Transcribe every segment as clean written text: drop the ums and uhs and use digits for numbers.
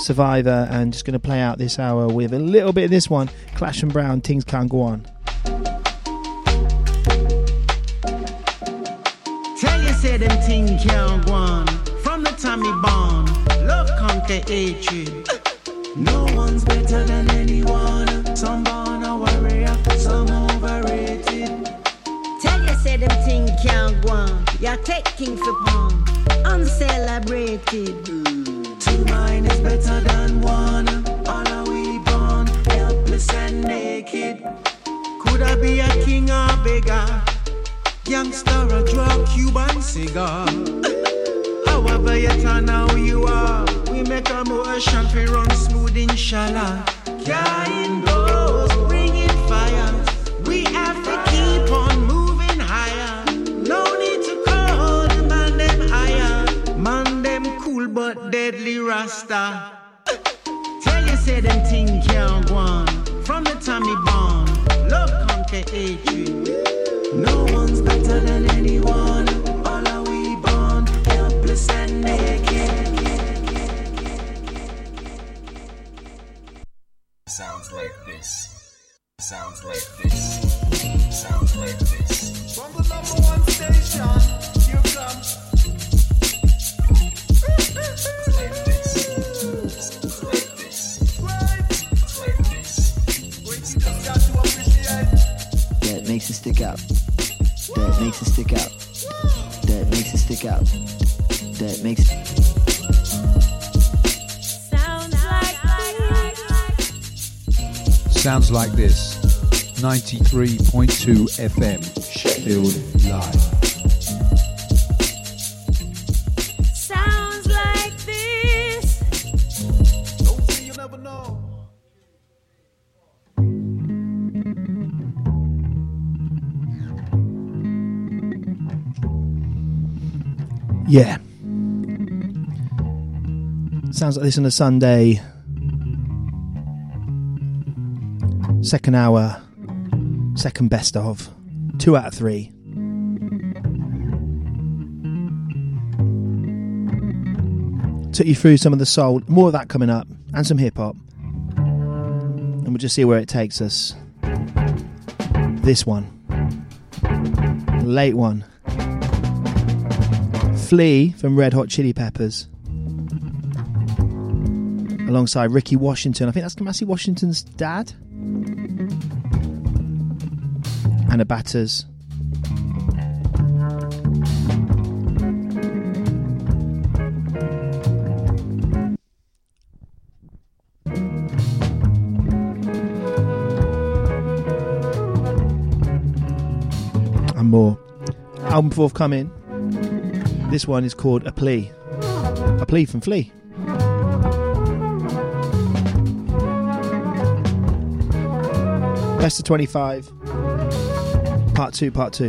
Survivor, and just going to play out this hour with a little bit of this one, Clash and Brown, Things Can't Go On. Tell you say them things can't go on. From the time me born, love conquer hatred. No one's better than anyone. Some born a warrior, some overrated. Tell you say them things can't go on. You take king for pawn, uncelebrated. Two mind is better than one. All are we born, helpless and naked. Could I be a king or beggar? Youngster or drug, Cuban cigar. However you turn how you are, we make a motion fi run smooth inshallah. Carrying blows, bringing fire. We have to keep on moving higher. No need to call the man them higher. Man them cool but deadly rasta. Tell you say them thing can't go on. From the time me born, love conquer hatred. No one's better than anyone. All are we born, helpless and naked. Sounds like this. Sounds like this. Sounds like this. From the #1 station, here comes. Like this. Like this. Like this. Wait, you just got to appreciate. That makes it stick out. That makes it stick out. That makes it stick out. That makes it. Sounds like this. 93.2 FM, Sheffield Live. Sounds like this. Don't say you never know. Yeah. Sounds like this on a Sunday. Second hour, second best of, 2 out of 3. Took you through some of the soul, more of that coming up, and some hip hop. And we'll just see where it takes us. This one, late one. Flea from Red Hot Chili Peppers, alongside Ricky Washington. I think that's Kamasi Washington's dad. And a Batters. And more. Album forthcoming. This one is called A Plea. A Plea from Flea. Best of 25. Part 2.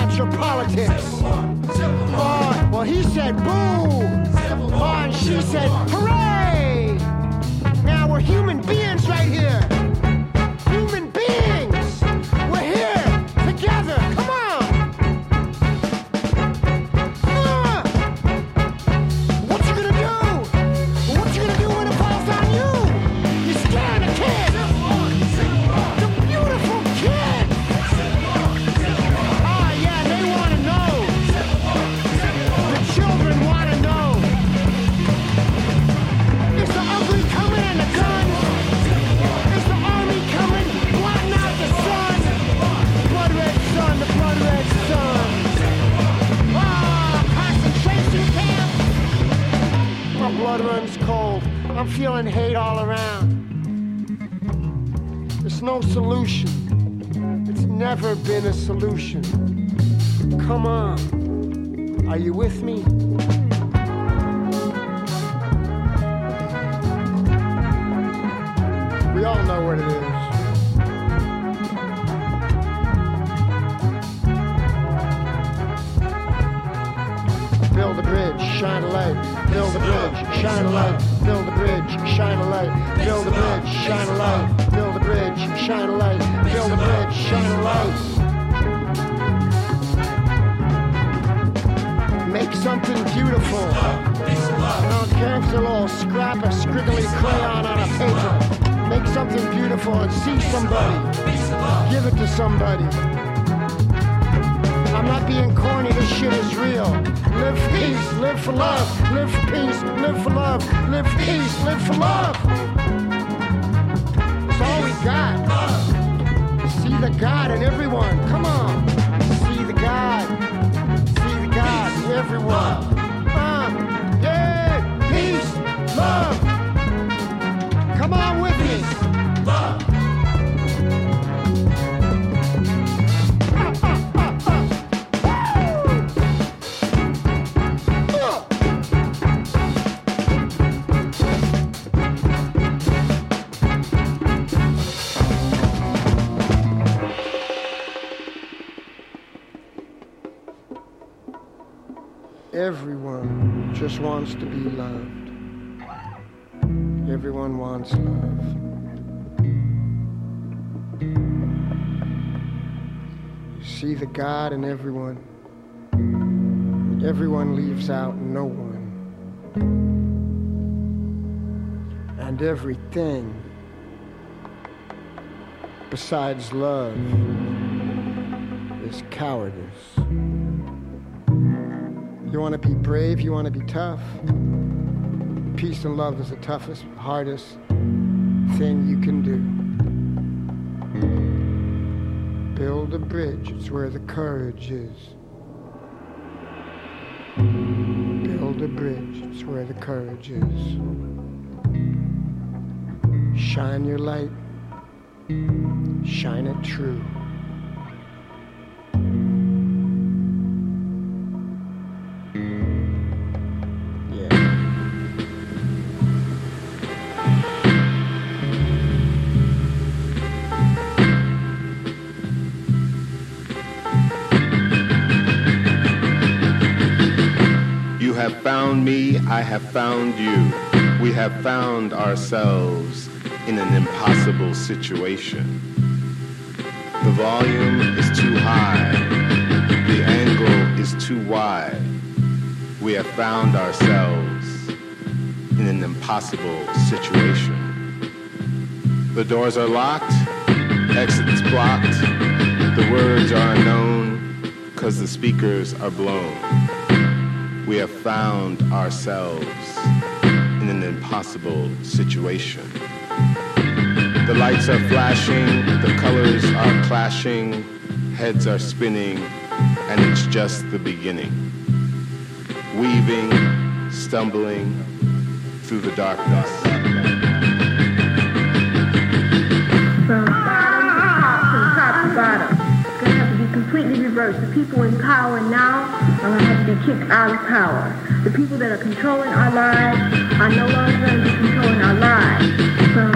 about your politics. Oh, well, he said boo. Oh, and she said hooray. Now we're human beings right here. Human beings. We're here together. Come on. What you gonna do? What you gonna do when it falls on you? You're scaring a kid. The beautiful kid. Ah, yeah, they want to know. The children want to know. Is the ugly coming and the gun? Is the army coming, blotting out the sun? Blood red sun, the blood red sun. Ah, concentration camp. My blood runs cold. I'm feeling hate all around. There's no solution. It's never been a solution. Come on. Are you with me? We all know what it is. Build a bridge, shine a light. Build a bridge, shine a light. Build a bridge, shine a light. Build a bridge, shine a light. Build a bridge, shine a light. Build a bridge, shine a light. Make something beautiful. I don't care if it's a little scrap of scriggly crayon on a paper. Make something beautiful and see somebody. Give it to somebody. I'm not being corny, this shit is real. Live for peace, live for love. Live for peace, live for love. Live for peace, live for love. It's all we got. See the God in everyone. Come on. See the God. See the God in everyone. Yeah, peace, love. Come on with me. Love. Everyone just wants to be loved. Everyone wants love. You see the God in everyone. Everyone leaves out no one. And everything besides love is cowardice. You want to be brave, you want to be tough. Peace and love is the toughest, hardest thing you can do. Build a bridge, it's where the courage is. Build a bridge, it's where the courage is. Shine your light, shine it true. Found me, I have found you. We have found ourselves in an impossible situation. The volume is too high. The angle is too wide. We have found ourselves in an impossible situation. The doors are locked, exits blocked. The words are unknown, 'cause the speakers are blown. We have found ourselves in an impossible situation. The lights are flashing, the colors are clashing, heads are spinning, and it's just the beginning. Weaving, stumbling through the darkness. From top to bottom. It's going to have to be completely reversed. The people in power now are going to have to be kicked out of power. The people that are controlling our lives are no longer going to be controlling our lives. From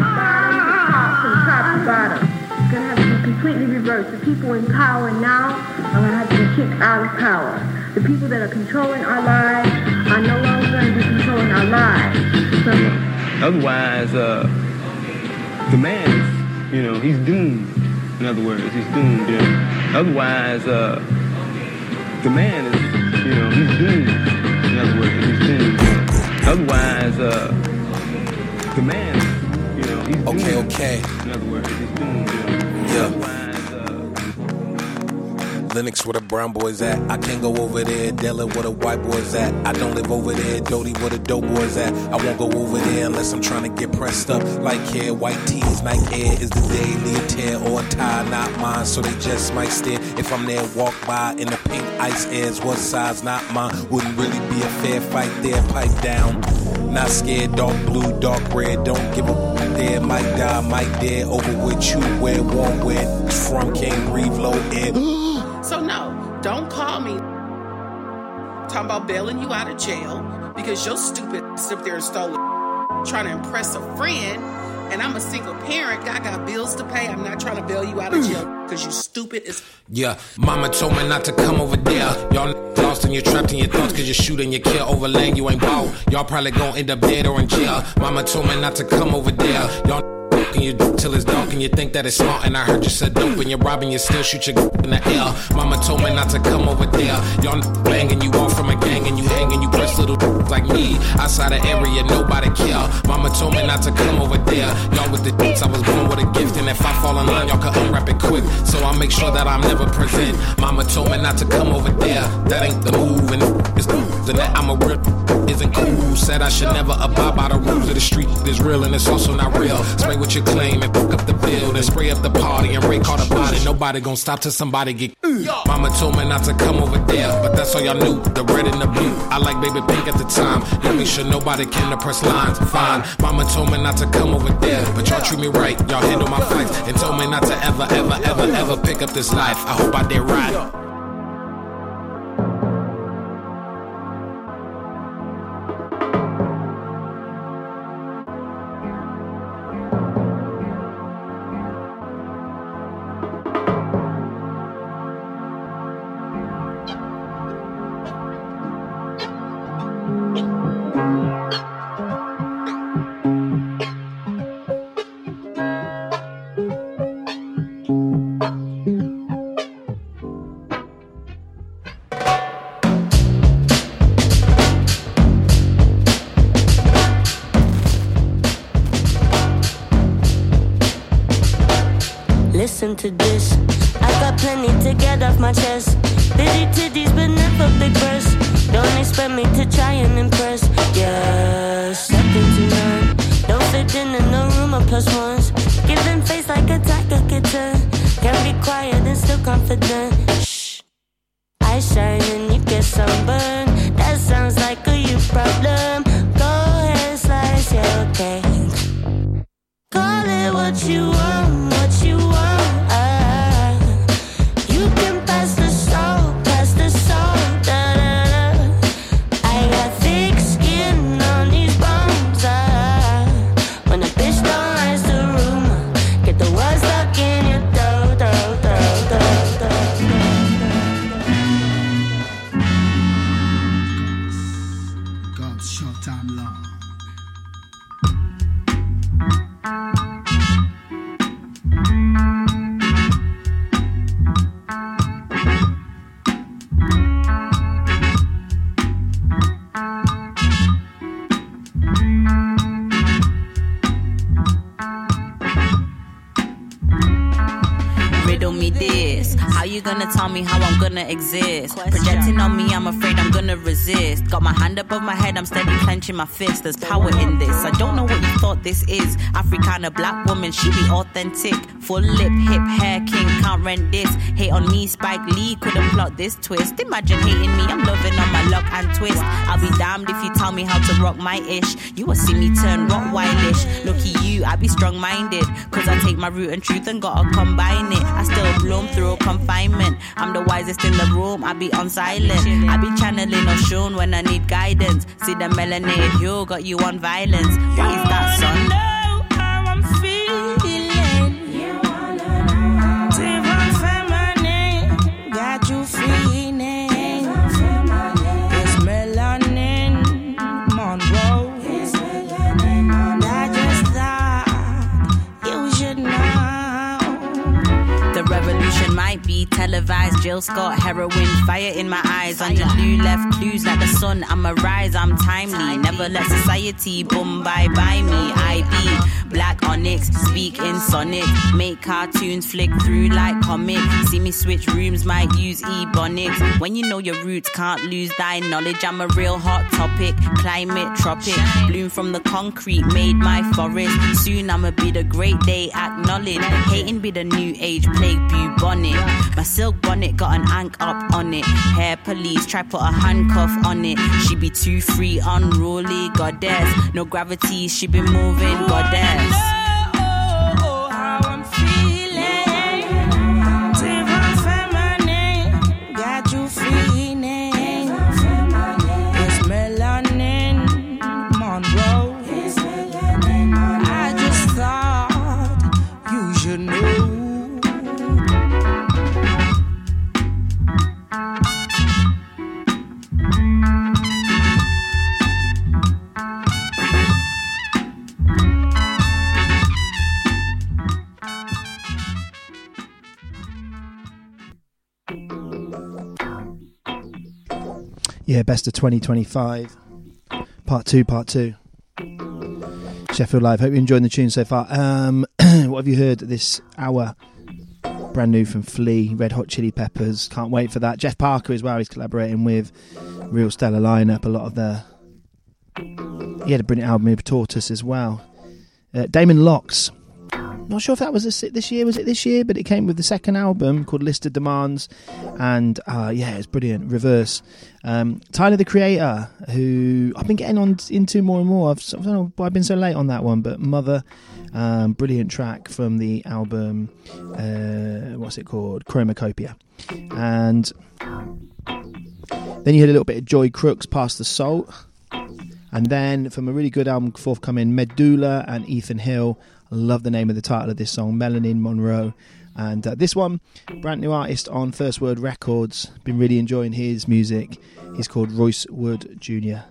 top to bottom. It's going to have to be completely reversed. The people in power now are going to have to be kicked out of power. The people that are controlling our lives are no longer going to be controlling our lives. So, otherwise, the man is, you know, he's doomed. In other words, he's doomed. Yeah. Otherwise, the man is, you know, he's doomed. In other words, he's doomed. Otherwise, the man is, you know, he's doomed. Okay. In other words, he's doomed. Yeah. Otherwise, Lennox where the brown boys at. I can't go over there. Dealing where the white boys at. I don't live over there. Doty where the dope boys at. I won't go over there unless I'm trying to get pressed up. Like hair, white tees, Nike Air is the daily a tear or a tie, not mine. So they just might stare. If I'm there, walk by in the pink ice airs. What size, not mine. Wouldn't really be a fair fight there. Pipe down. Not scared, dark blue, dark red. Don't give a there. Might die, might dare. Over with you, where warm, where from can't breathe low air. So no, don't call me talking about bailing you out of jail because your stupid up there and stole it, trying to impress a friend, and I'm a single parent. I got bills to pay. I'm not trying to bail you out of jail because you stupid as. Yeah, mama told me not to come over there. Y'all lost and you're trapped in your thoughts cause you shoot and you kill over land you ain't bought. Y'all probably gon' end up dead or in jail. Mama told me not to come over there. Y'all and you till it's dark and you think that it's smart. And I heard you said dope and you're robbing, you still shoot your in the air. Mama told me not to come over there. Y'all banging you off from a gang and you hanging, you press little like me. Outside the area, nobody care. Mama told me not to come over there. Y'all with the I was born with a gift, and if I fall in line, y'all can unwrap it quick. So I'll make sure that I'm never present. Mama told me not to come over there. That ain't the move, and it's and that I'm a real isn't cool. Said I should never abide by the rules of the street. It's real and it's also not real. Spray what you claim and fuck up the bill, then spray up the party and rake all the body. Nobody gon' stop till somebody get. Mama told me not to come over there, but that's all y'all knew. The red and the blue. I like baby pink at the time. Y'all make sure nobody came to press lines. Fine. Mama told me not to come over there, but y'all treat me right. Y'all handle my fights and told me not to ever pick up this life. I hope I did right. Listen to this. I got plenty to get off my chest. Bitty titties, but never big breasts. Don't expect me to try and impress. Yeah, second to none. Don't fit in no room of plus ones. Giving face like a tiger kitten. Can be quiet and still confident. Shh. I shine and you get sunburned. That sounds like a you problem. Go ahead, slice, yeah, okay. Call it what you want, what you want. You can pass the salt, da da da. I got thick skin on these bones. When a bitch don't rise the room, get the words stuck in your throat, God's short time long. Riddle me this. How you gonna tell me how I'm gonna exist? Projecting on me, I'm afraid I'm gonna resist. Got my hand above my head, I'm steady clenching my fist. There's power in this. I don't know what you thought this is. Africana black woman, she be authentic. Full lip, hip, hair, king, can't rent this. Hate on me, Spike Lee couldn't plot this twist. Imagine hating me, I'm loving on my luck and twist. I'll be damned if you tell me how to rock my ish. You will see me turn Rottweilish. Lucky you, I be strong-minded. Cause I take my root and truth and gotta combine it. I still bloom through confinement. I'm the wisest in the room, I be on silent. I be channeling Oshun when I need guidance. See the melanated hue got you on violence. Why is that, son? Know how I'm feeling. You wanna know. Feeling feminine, got you feeling. TV, televised, Jill Scott, heroin, fire in my eyes. Angelou left clues like the sun. I'm a rise, I'm timely. Never let society boom by me. I be black onyx, speak in sonic. Make cartoons flick through like comic. See me switch rooms, might use ebonics. When you know your roots, can't lose thy knowledge. I'm a real hot topic, climate tropic. Bloom from the concrete, made my forest. Soon I'ma be the great day acknowledged. Hating be the new age plague bubonic. My silk bonnet got an ank up on it. Hair police try put a handcuff on it. She be too free, unruly goddess. No gravity, she be moving goddess. How I'm feeling, divine feminine, got you feeling. It's melanin, Monroe. I just thought you should know. Yeah, best of 2025. Part 2. Sheffield Live. Hope you're enjoying the tune so far. What have you heard this hour? Brand new from Flea, Red Hot Chili Peppers. Can't wait for that. Jeff Parker as well. He's collaborating with real stellar lineup. A lot of the... He had a brilliant album with Tortoise as well. Damon Locks. Not sure if that was this year. Was it this year? But it came with the second album called List of Demands. And yeah, it's brilliant. Reverse. Tyler, the Creator, who I've been getting on into more and more. I don't know why I've been so late on that one, but Mother, brilliant track from the album, what's it called? Chromacopia. And then you had a little bit of Joy Crooks, Past the Salt. And then from a really good album forthcoming, Medulla and Ethan Hill. I love the name of the title of this song, Melanin Monroe. And this one, brand new artist on First Word Records. Been really enjoying his music. He's called Royce Wood Jr.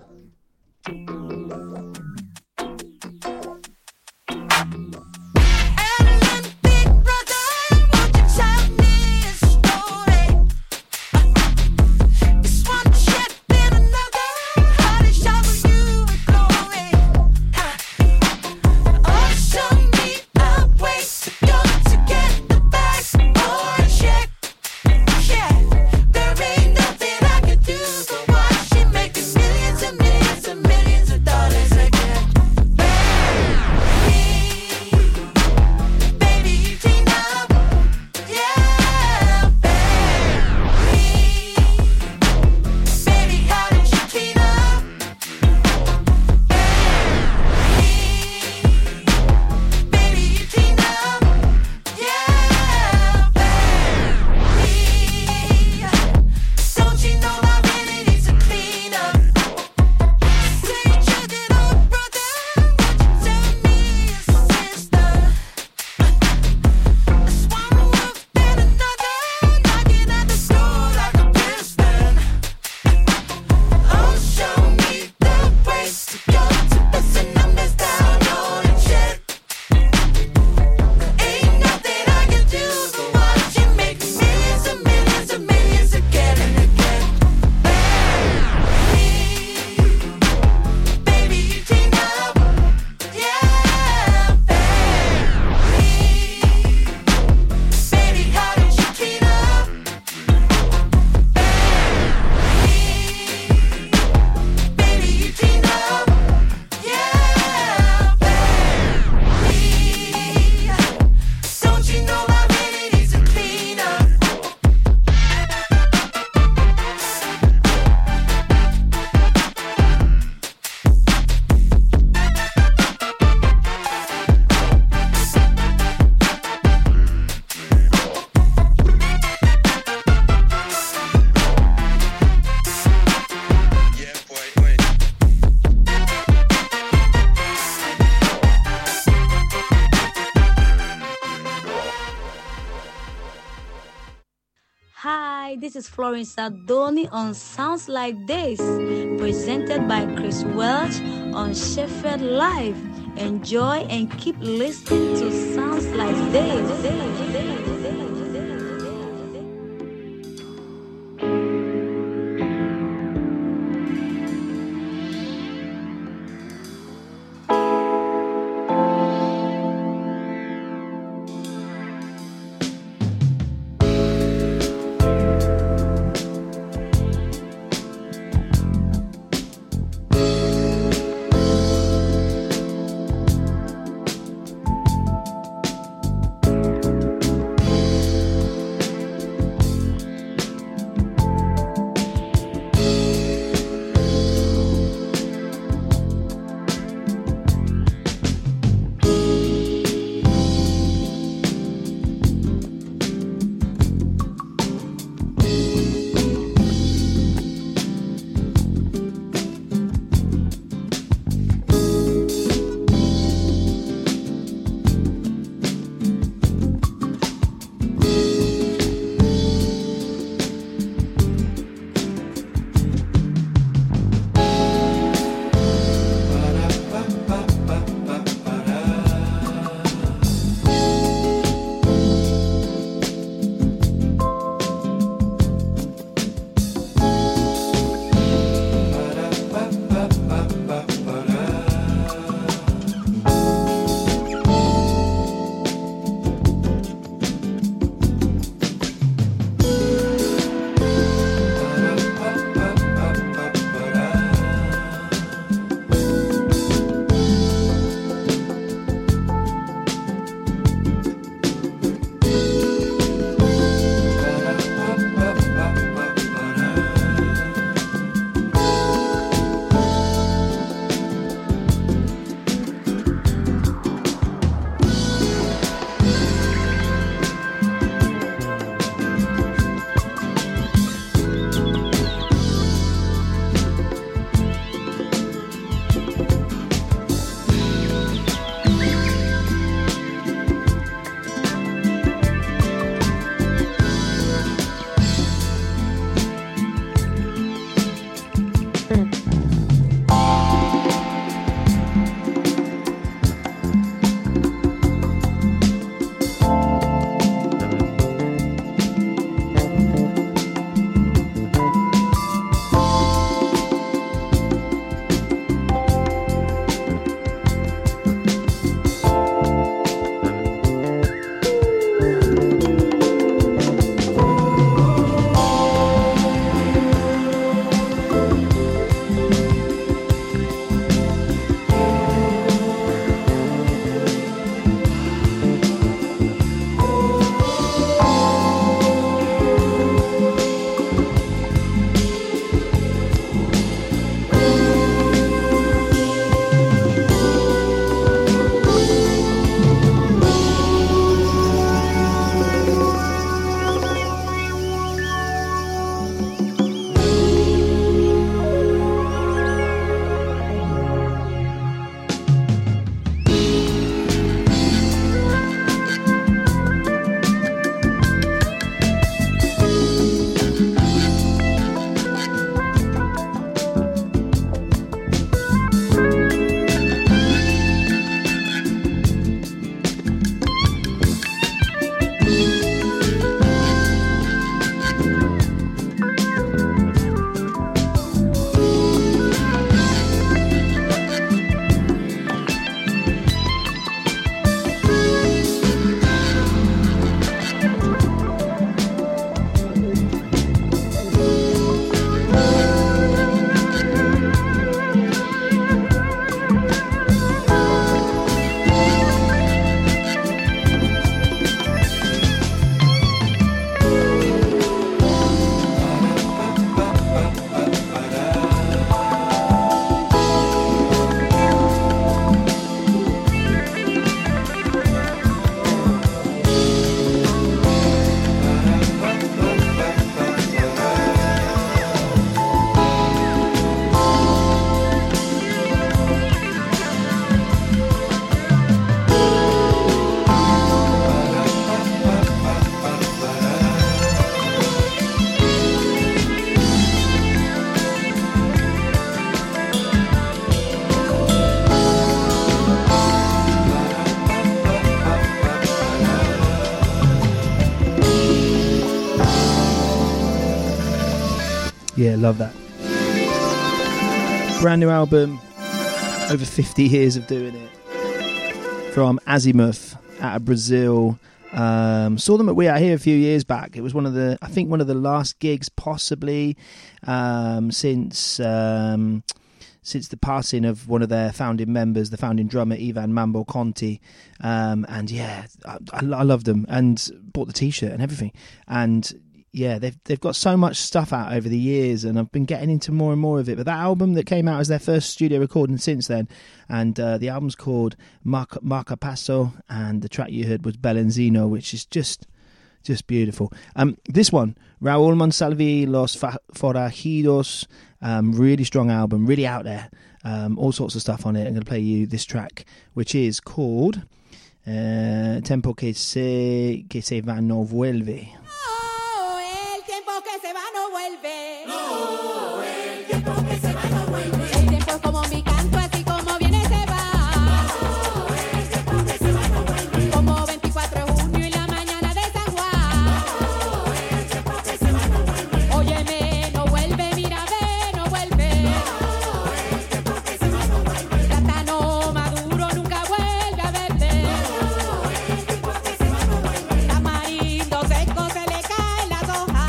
Hi, this is Florence Adoni on Sounds Like This, presented by Chris Welch on Sheffield Live. Enjoy and keep listening to Sounds Like This. love that. Brand new album, over 50 years of doing it, from Azimuth out of Brazil. Saw them at We Are Here a few years back. It was one of the last gigs possibly since the passing of one of their founding members, the founding drummer Ivan Mambo Conti. And yeah, I loved them and bought the t-shirt and everything. And yeah, they've got so much stuff out over the years, and I've been getting into more and more of it. But that album that came out as their first studio recording since then, and the album's called Marca Paso, and the track you heard was Bellenzino, which is just beautiful. This one, Raúl Monsalve, Los Forajidos, really strong album, really out there, all sorts of stuff on it. I'm going to play you this track, which is called Tempo que se va no vuelve. Que se va no vuelve. No, el tiempo que se va no vuelve. El tiempo es como mi canto, así como viene se va. No, el tiempo que se va no vuelve. Como 24 de junio y la mañana de San Juan. No, el tiempo que se va no vuelve. Óyeme, no vuelve, mira, ve, no vuelve. No, el tiempo que se va no vuelve. Plátano maduro nunca vuelve a verde. No, el tiempo que se va no vuelve. Tamarindo seco se le caen las hojas.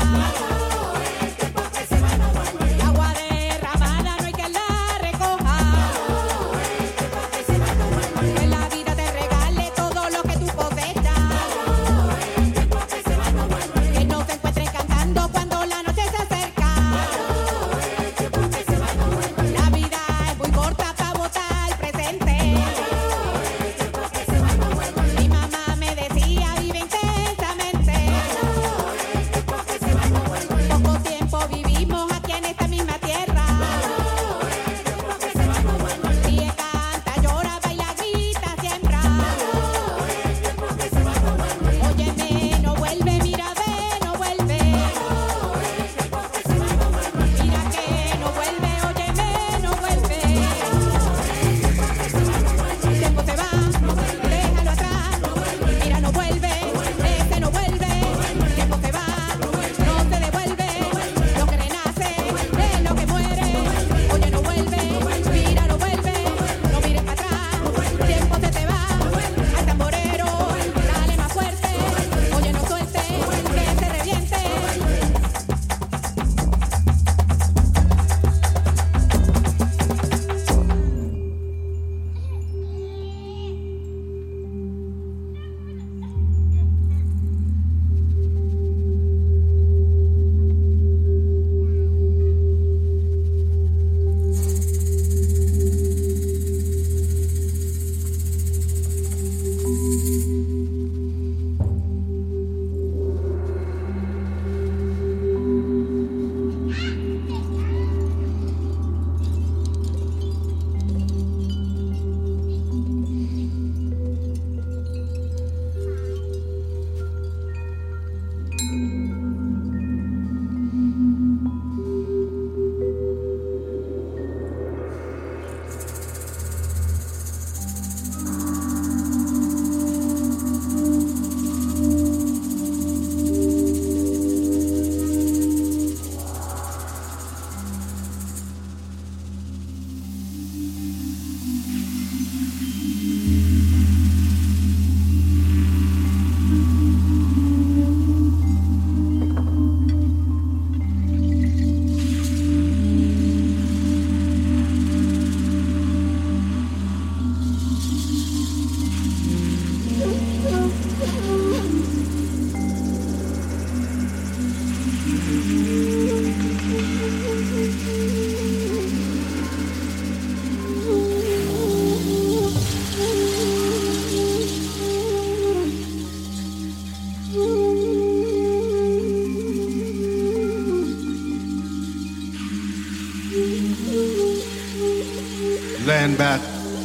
Land back.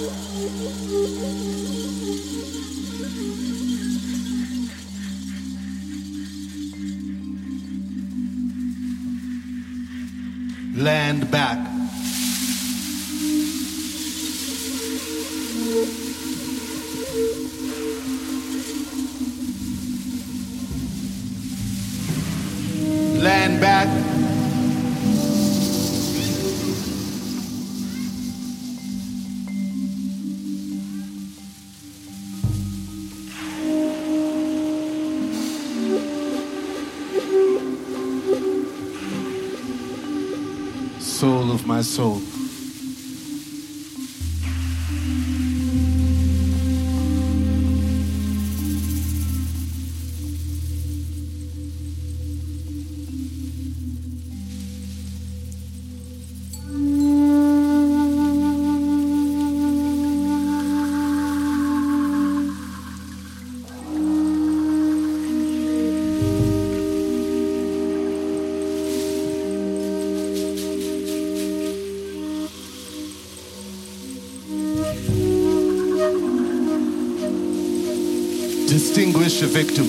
Land back. Land back. soul of my soul. Distinguish a victim.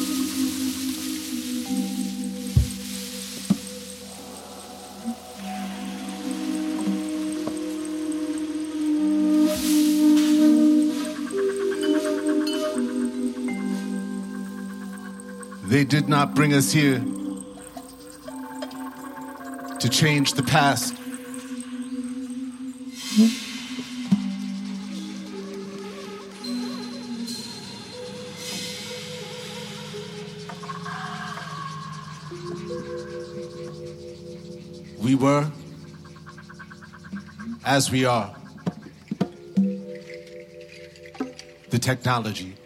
They did not bring us here to change the past. We were, as we are, the technology.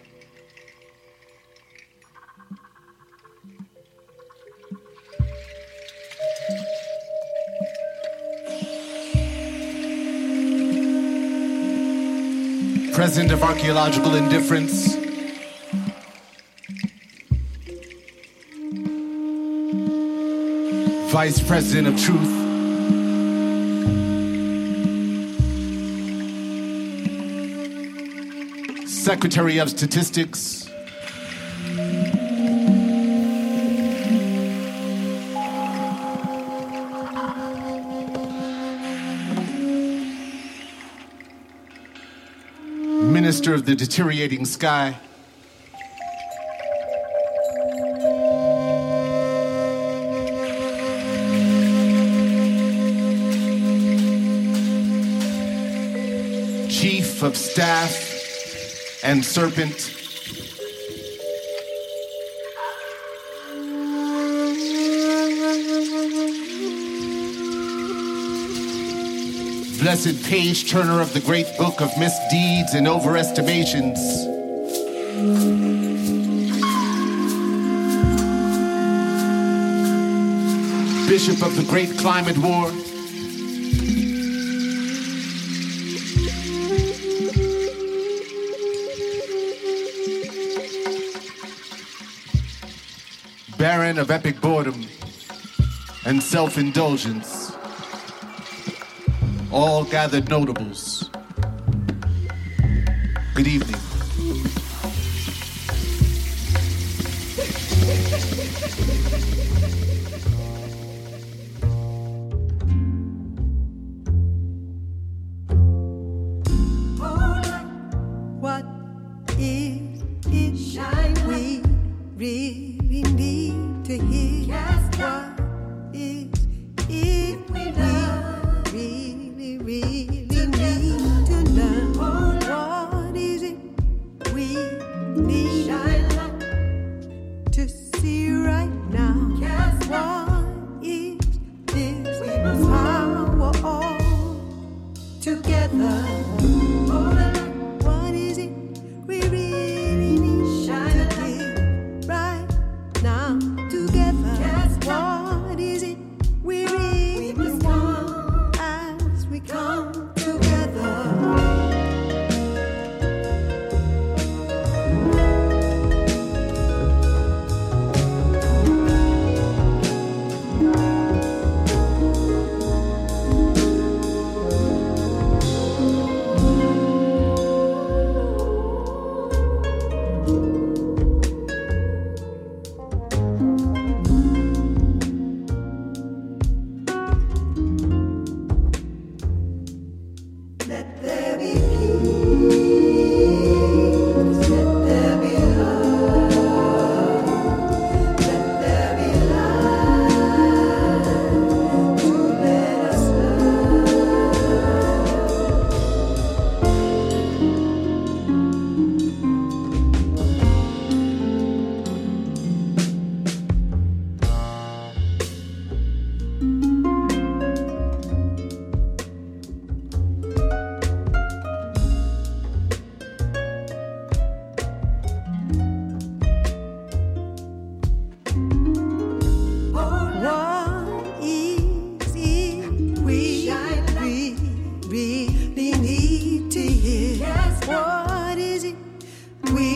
President of archaeological indifference. Vice President of Truth. Secretary of Statistics. Minister of the Deteriorating Sky. Chief of Staff and Serpent. Blessed page turner of the great book of misdeeds and overestimations. Bishop of the great climate war. Baron of epic boredom and self-indulgence. All gathered notables. Good evening. What is it shine we really need to hear? What is it we love? Really need to learn. What is it we need to see right now? What is this power all together? What is it we really need to do right now together? What is it we really want as we come together? Let there be peace. Let there be love. Let there be light to let us love.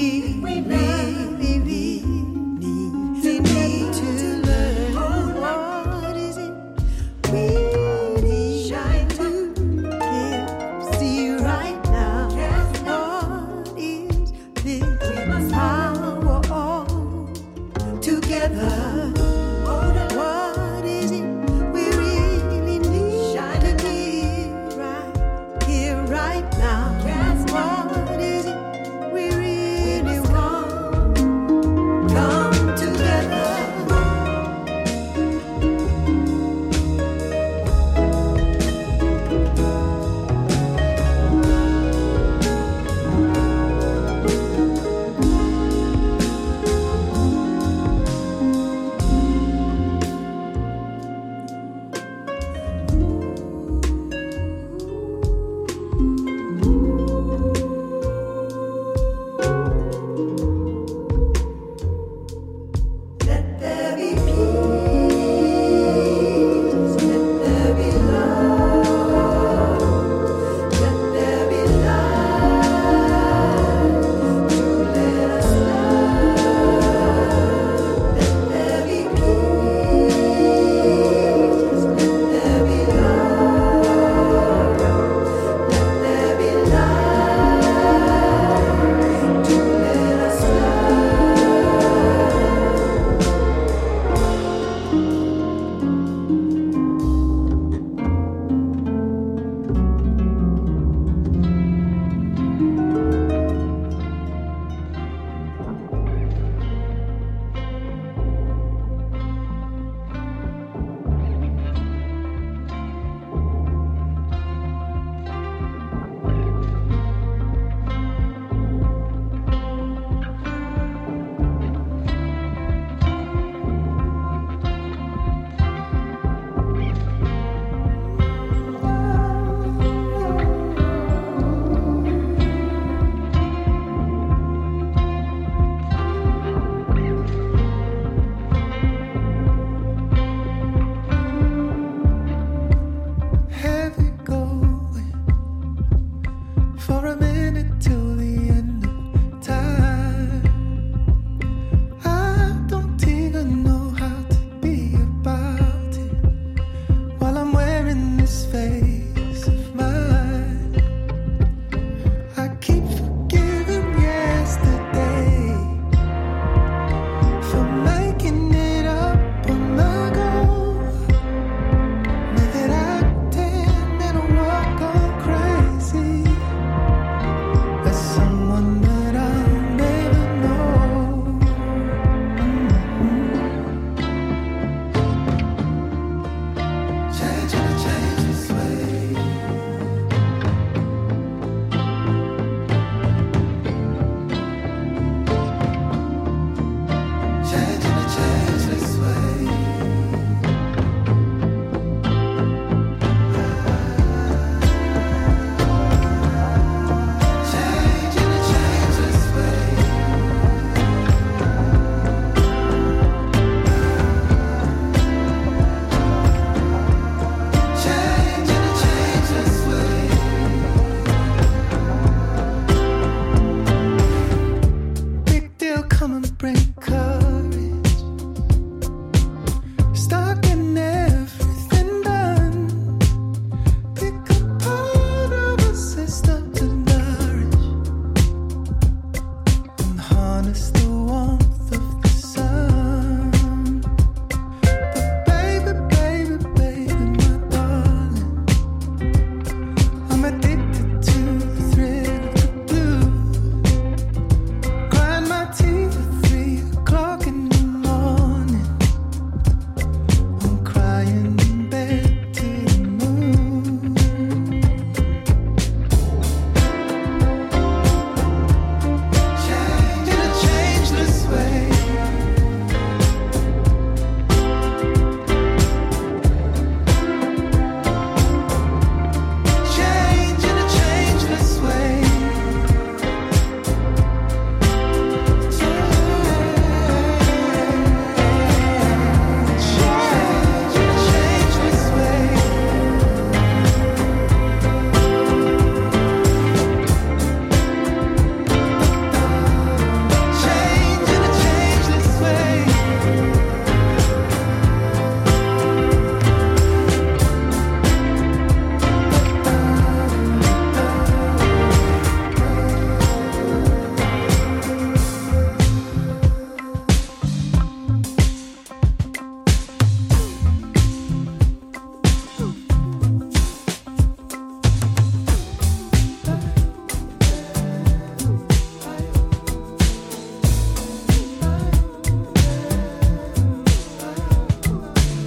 Changeless way.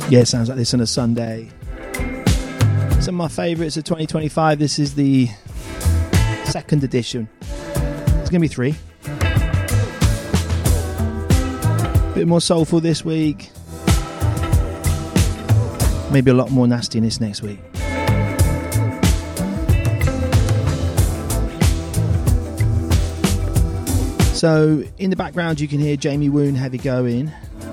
Yeah, it sounds like this on a Sunday. Some of my favourites of 2025. This is the second edition. It's going to be 3. Bit more soulful this week. Maybe a lot more nastiness next week. So, in the background you can hear Jamie Woon, Heavy Going.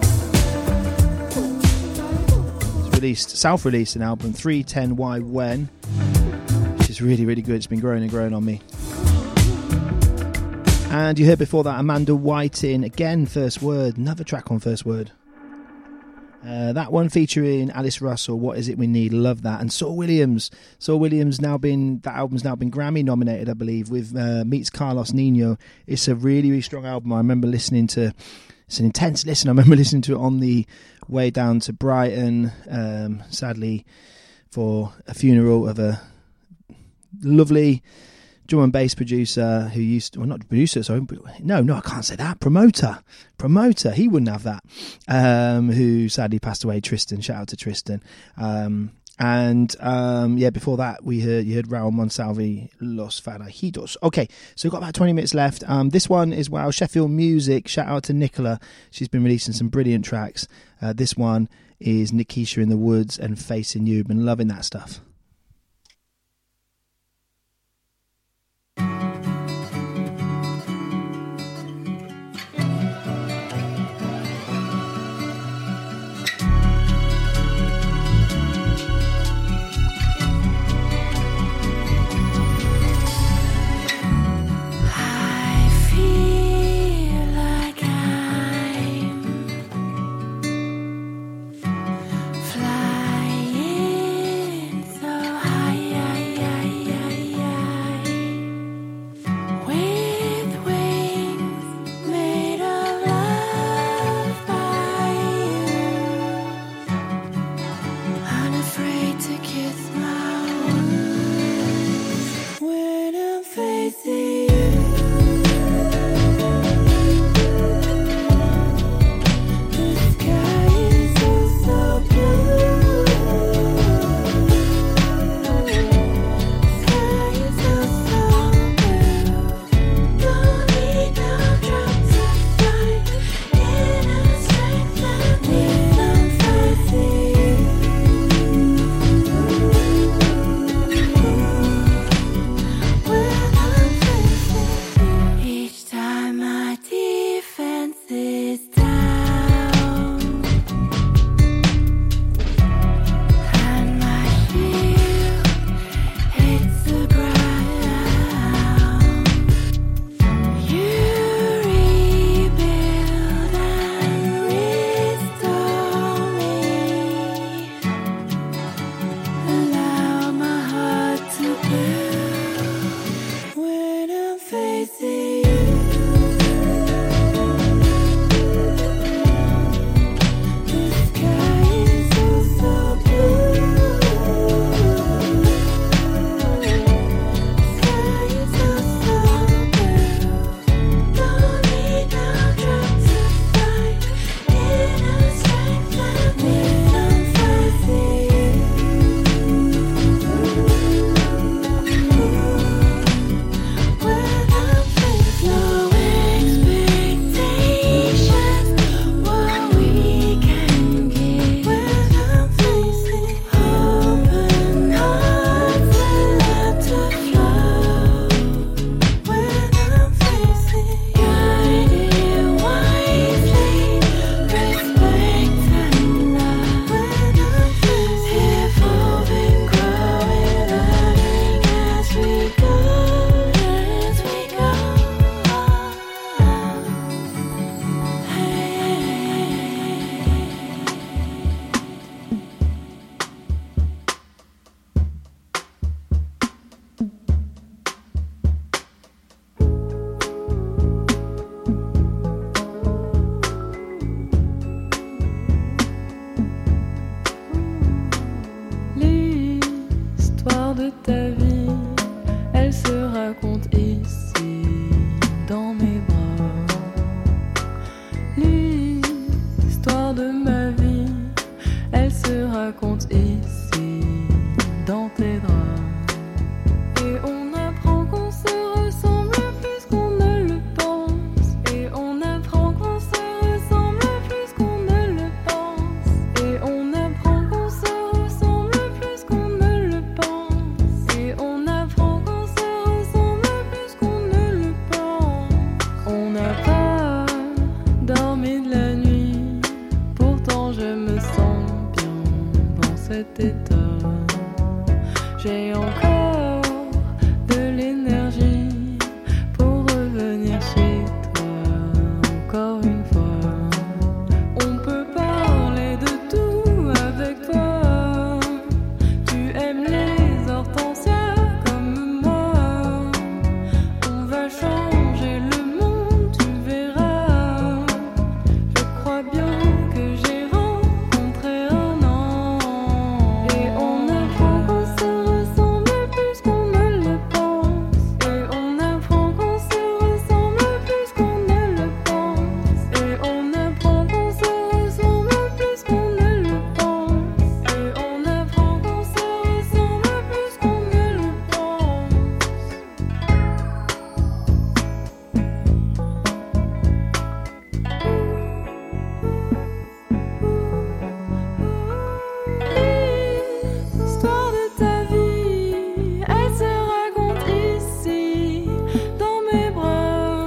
Self-released an album, 310 Why When, which is really, really good. It's been growing and growing on me. And you heard before that Amanda Whiting, again, First Word, another track on First Word. That one featuring Alice Russell, What Is It We Need, love that. And Saul Williams that album's now been Grammy nominated, I believe, with Meets Carlos Nino. It's a really, really strong album. I remember listening to, it's an intense listen. I remember listening to it on the way down to Brighton, sadly, for a funeral of a lovely drum and bass producer who used to, well, not producer, sorry, but no, I can't say that, promoter, he wouldn't have that, who sadly passed away, Tristan, shout out to Tristan. Before that you heard Raul Monsalve, Los Farajitos. Okay, so we've got about 20 minutes left. This one is Sheffield Music, shout out to Nicola, she's been releasing some brilliant tracks. This one is Nikisha in the Woods and Facing You, been loving that stuff. Flying so dormi de la nuit, pourtant je me sens bien dans cet état. J'ai encore de l'énergie pour revenir chez toi encore une fois. On peut parler de tout avec toi. Tu aimes les hortensias comme moi. On va changer le monde, tu verras. Je crois bien que j'ai rencontré un an. Et on apprend qu'on se ressemble plus qu'on ne le pense. Et on apprend qu'on se ressemble plus qu'on ne le pense. Et on apprend qu'on se ressemble plus qu'on ne le pense. Et on apprend qu'on se ressemble plus qu'on ne le L'histoire de ta vie, elle se raconte ici, dans mes bras.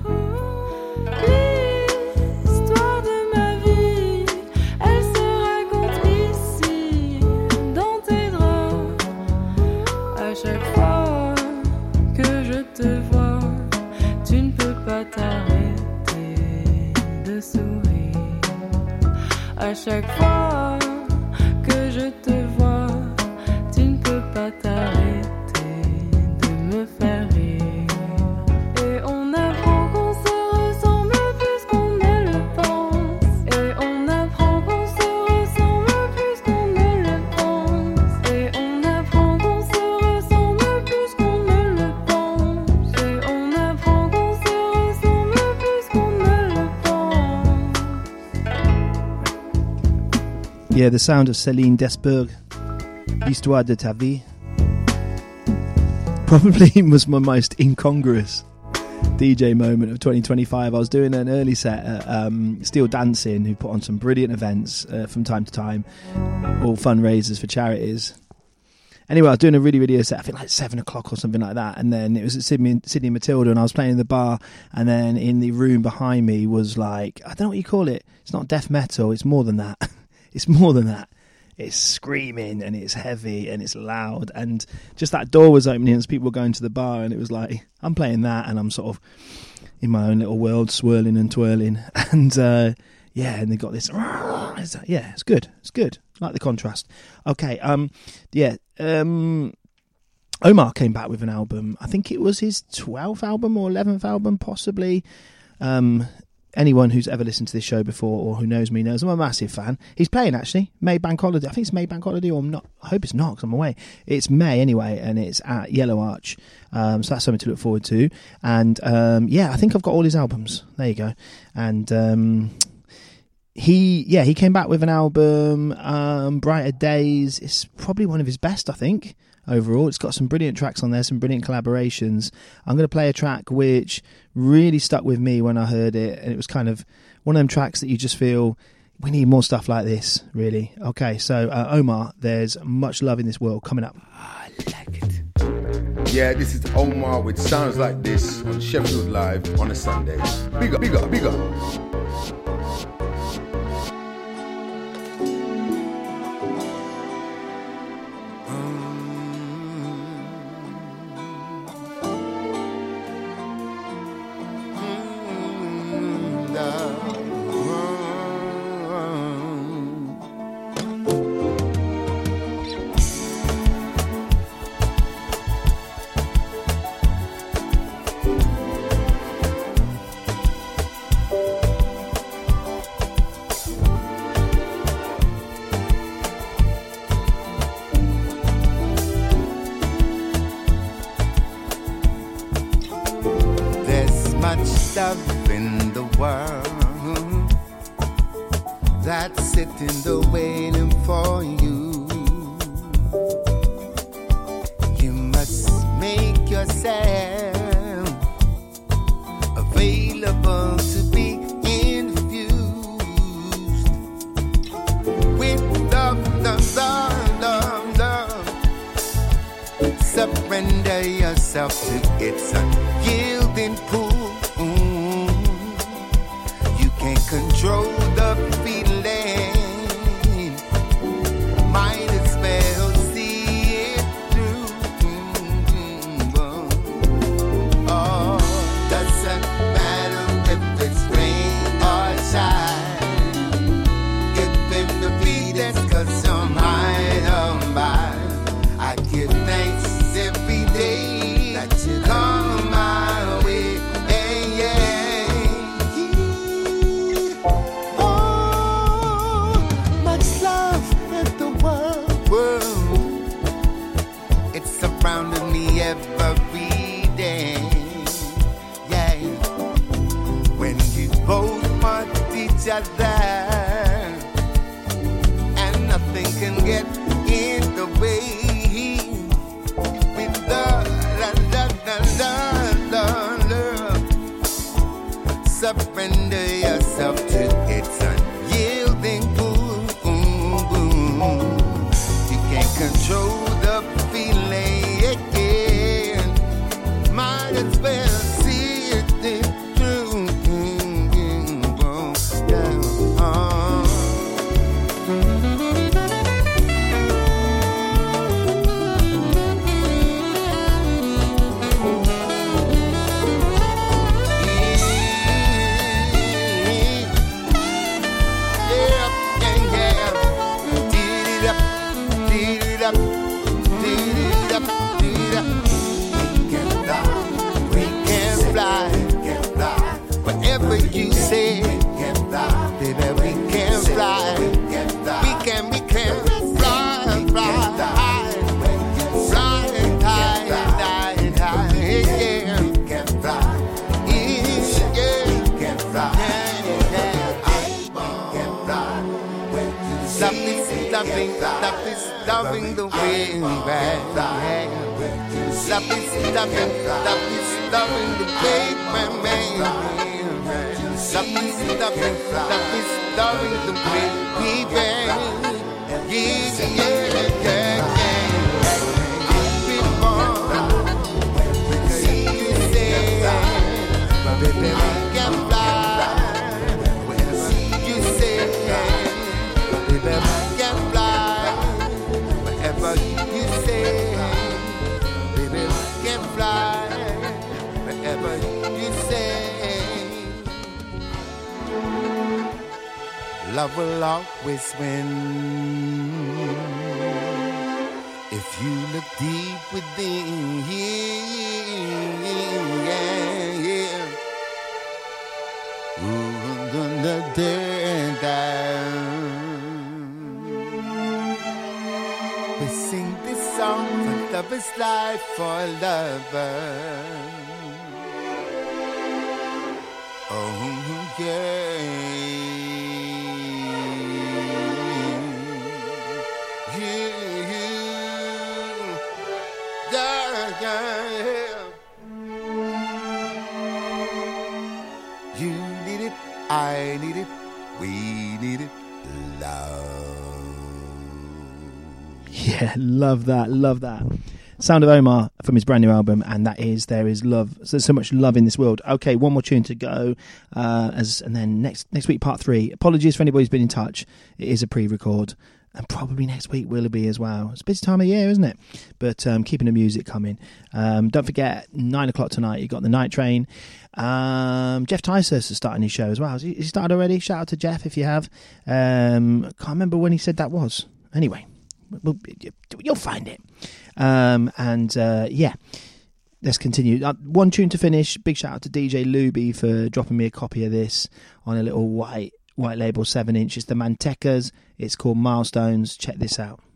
L'histoire de ma vie, elle se raconte ici, dans tes draps. À chaque fois que je te vois, tu ne peux pas t'arrêter de sourire. À chaque fois que je te vois, tu ne peux pas t'arrêter de me faire rire. Et on apprend qu'on se ressemble plus qu'on ne le pense. Et on apprend qu'on se ressemble plus qu'on ne le pense. Et on apprend qu'on se ressemble plus qu'on ne le pense. Et on apprend qu'on se ressemble plus qu'on ne le pense. Yeah, the sound of Céline Desberg, Histoire de ta vie. Probably was my most incongruous DJ moment of 2025. I was doing an early set at Steel Dancing, who put on some brilliant events from time to time, all fundraisers for charities. Anyway, I was doing a really early set, I think like 7 o'clock or something like that, and then it was at Sydney Matilda, and I was playing in the bar, and then in the room behind me was like, I don't know what you call it, it's not death metal, it's more than that. It's more than that. It's screaming and it's heavy and it's loud, and just that door was opening and people were going to the bar, and it was like, I'm playing that and I'm sort of in my own little world, swirling and twirling, and yeah, and they got this, yeah, it's good, I like the contrast. Okay, Omar came back with an album. I think it was his 12th album or 11th album, possibly. Anyone who's ever listened to this show before or who knows me knows I'm a massive fan. He's playing, actually, May Bank Holiday. I think it's May Bank Holiday, or not. I hope it's not, because I'm away. It's May anyway, and it's at Yellow Arch. So that's something to look forward to. And yeah, I think I've got all his albums. There you go. And he came back with an album, Brighter Days. It's probably one of his best, I think, overall. It's got some brilliant tracks on there, some brilliant collaborations. I'm going to play a track which really stuck with me when I heard it, and it was kind of one of them tracks that you just feel, we need more stuff like this, really. Okay, so Omar, There's Much Love in This World, coming up. I like it. Yeah, this is Omar with Sounds Like This on Sheffield Live on a Sunday. Big up, big up, big up. Love in the world that's sitting there waiting for you. You must make yourself available to be infused with love, love, love, love. Surrender yourself to its unyielding pull. together, and nothing can get in the way. With love, surrender yourself to its unyielding boom. You can't control the feeling. Might as well see it through. Whatever you say, baby, we can fly. We can fly, fly high, Loving the way back. Loving the way, man. Loving the way we bang. Love will always win if you look deep within. We sing this song for lovers' life for lovers. Oh yeah. You need it, I need it, we need it, love. Yeah, love that. Sound of Omar from his brand new album, and that is There Is Love. So there's so much love in this world. Okay, one more tune to go, and then next week, part 3. Apologies for anybody who's been in touch. It is a pre-record. And probably next week will be as well. It's a busy time of year, isn't it? But keeping the music coming. Don't forget, 9 o'clock tonight, you've got the Night Train. Jeff Tysus is starting his show as well. Has he started already? Shout out to Jeff if you have. Can't remember when he said that was. Anyway, you'll find it. Yeah, let's continue. One tune to finish. Big shout out to DJ Luby for dropping me a copy of this on a little white label 7-inch. It's the Mantecas. It's called Milestones. Check this out.